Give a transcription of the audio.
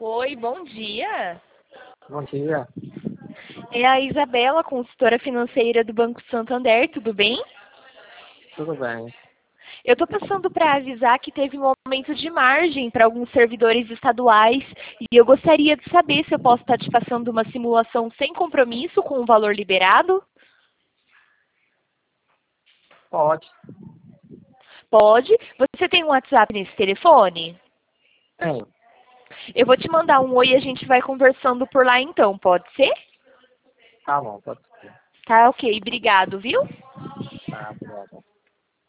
Oi, bom dia. Bom dia. É a Isabela, consultora financeira do Banco Santander, tudo bem? Tudo bem. Eu estou passando para avisar que teve um aumento de margem para alguns servidores estaduais e eu gostaria de saber se eu posso estar te passando uma simulação sem compromisso com o valor liberado. Pode. Pode. Você tem um WhatsApp nesse telefone? Tem. Eu vou te mandar um oi e a gente vai conversando por lá então, pode ser? Tá bom, pode ser. Tá, ok. Obrigado, viu? Tá, obrigado.